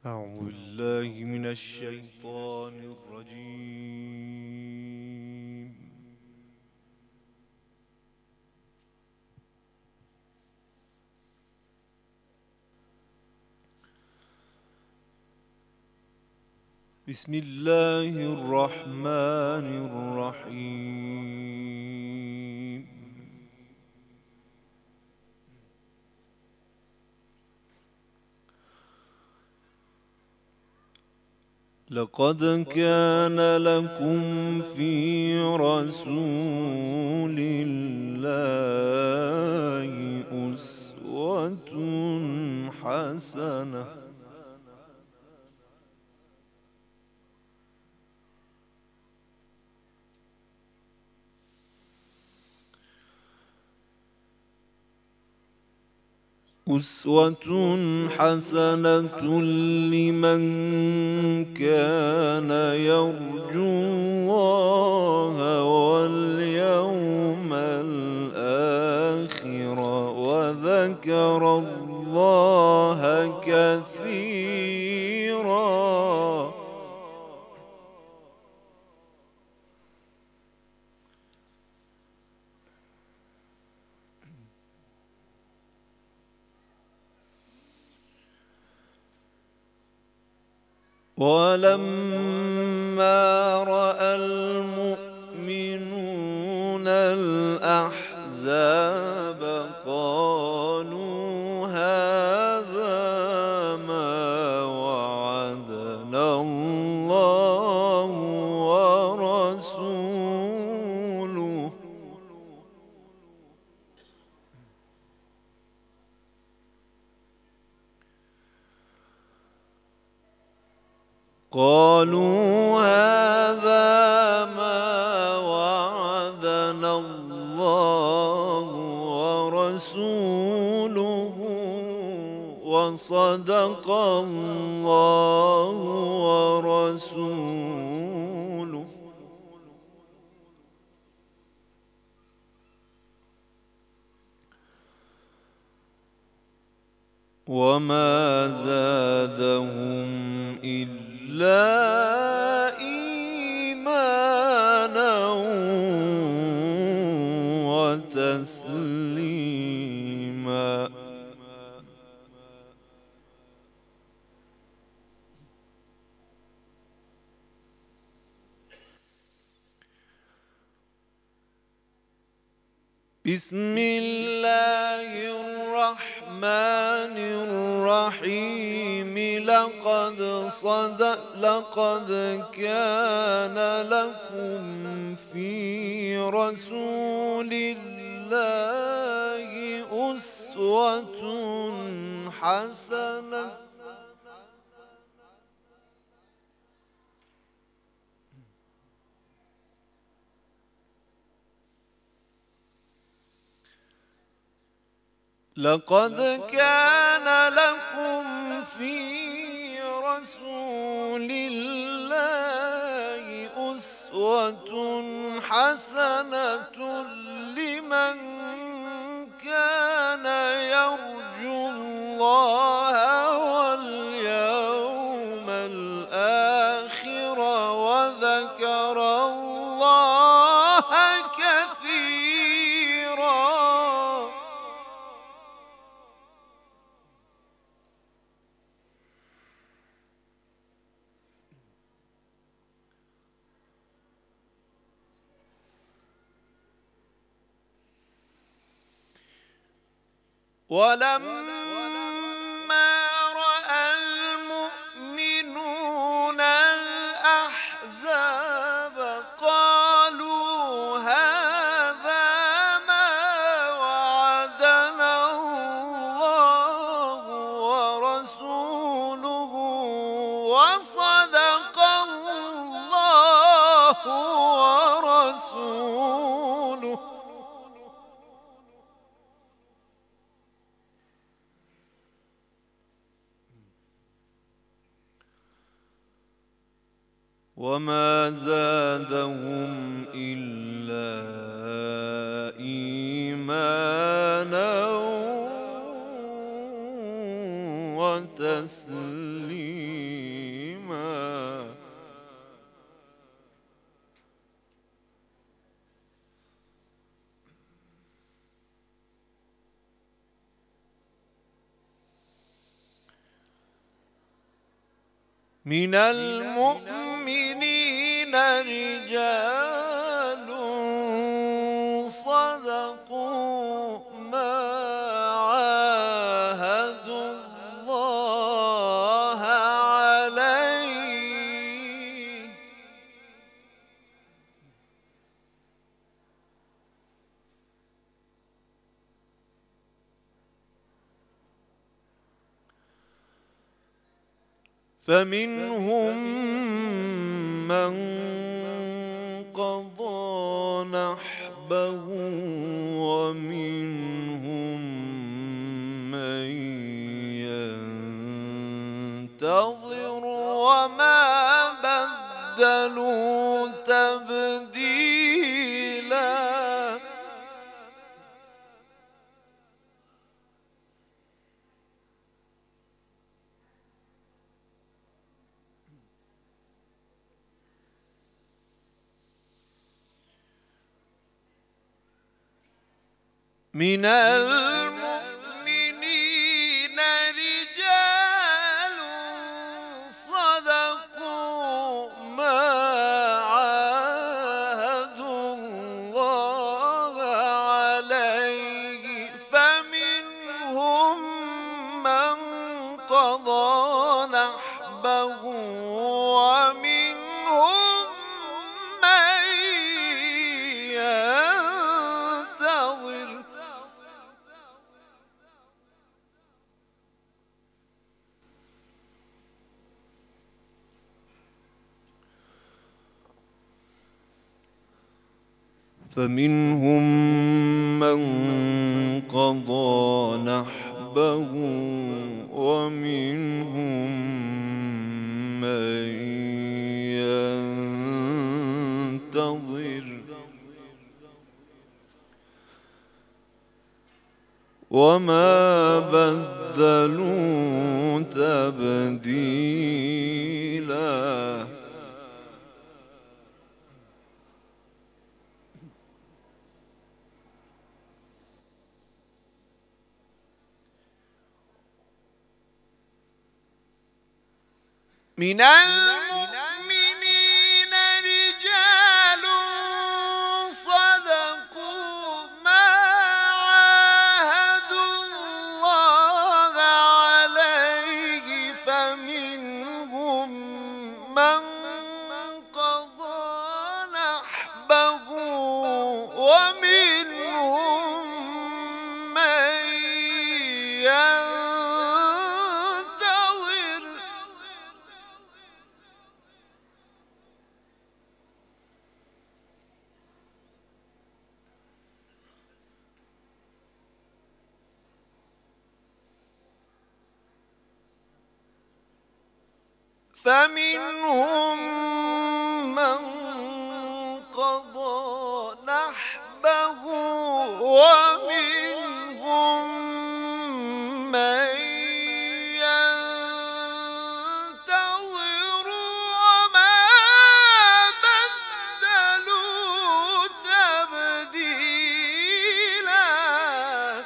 أعوذ بالله من الشيطان الرجيم. بسم الله الرحمن الرحيم. لقد كان لكم في رسول الله أسوة حسنة لمن كان يرجو الله واليوم الآخر وذكر الله كثيرا. ولما رأى المؤمنون الأحزاب قالوا هذا ما وعدنا الله ورسوله وصدق الله ورسوله. وما زادهم إلا إيمانا وتسليما. بسم الله الرحمن الرحيم. لقد كان لكم في رسول الله أسوة حسنة لقد كان لكم في رسول الله أسوة حسنة لمن كان يرجو الله واليوم الآخر وذكر الله كثيرا. ولما رأى المؤمنون الأحزاب قالوا هذا ما وعدنا الله ورسوله وصدق الله ورسوله. وما زادهم إلا إيمانا وتسليما. من المؤمنين رجال صدقوا ما عاهدوا الله عليه فمنهم من قضى نحبه ومنهم من ينتظر وما بدلوا تبديلا من المؤمنين رجال صدقوا ما عاهدوا الله عليه فمنهم من قضى نحبه ومنهم من ينتظر فمنهم من قضى نحبه ومنهم من ينتظر وما بدلوا تبديلا من المؤمنين رجال صدقوا ما عاهدوا الله عليه فمنهم من قضى نحبه ومنهم من ينتظر فمنهم من قضى نحبه ومنهم من ينتظر وما بدلوا تبديلا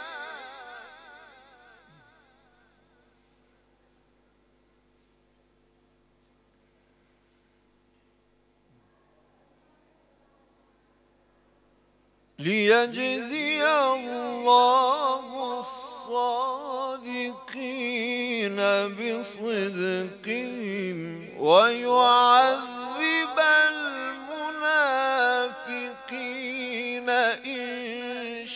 ليجزي الله الصادقين بصدقهم ويعذب المنافقين إن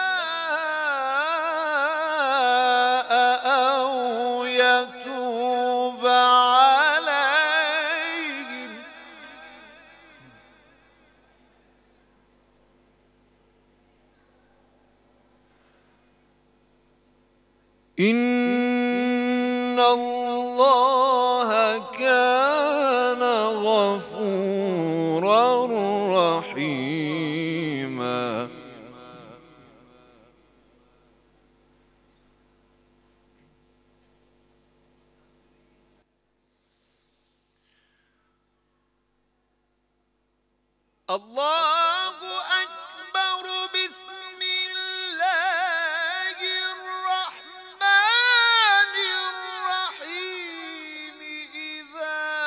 شاء أو يتوب عليهم إن الله كان غفورا رحيما الله أكبر بسم الله الرحمن الرحيم إذا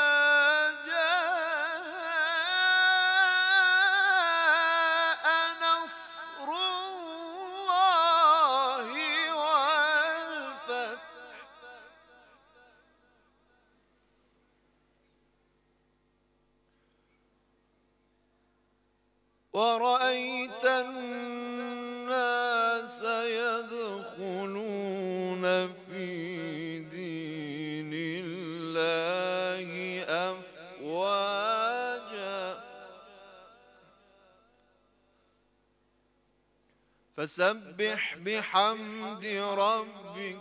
ورأيت الناس يدخلون في دين الله أفواجا فسبح بحمد ربك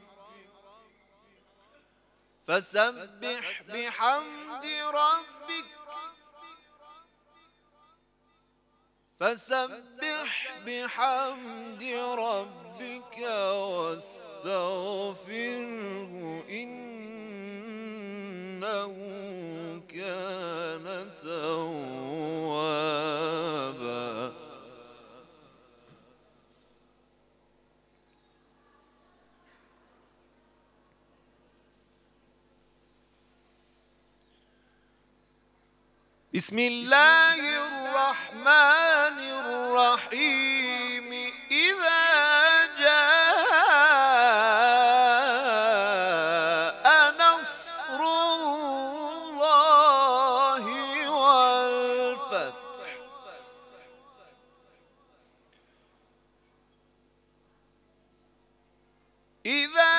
فسبح بحمد ربك فسبح بحمد ربك واستغفره إنه كان توابا. بسم الله الرحمن الرحيم إذا جاء نصر الله والفتح إذا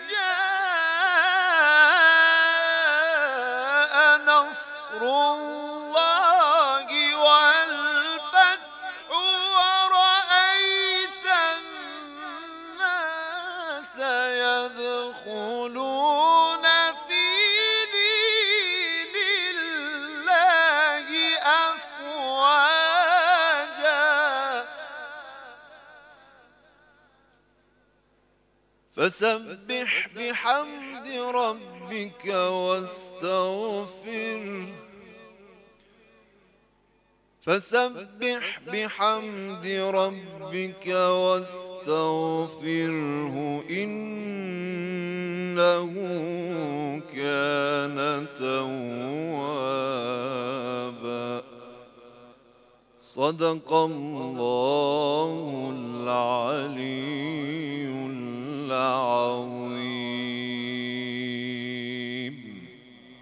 جاء نصر الله والفتح ورأيت الناس يدخلون في دين الله أفواجا فسبح بحمد ربك واستغفره فسبح بحمد ربك واستغفره إنه كان توابا. صدق الله العليم.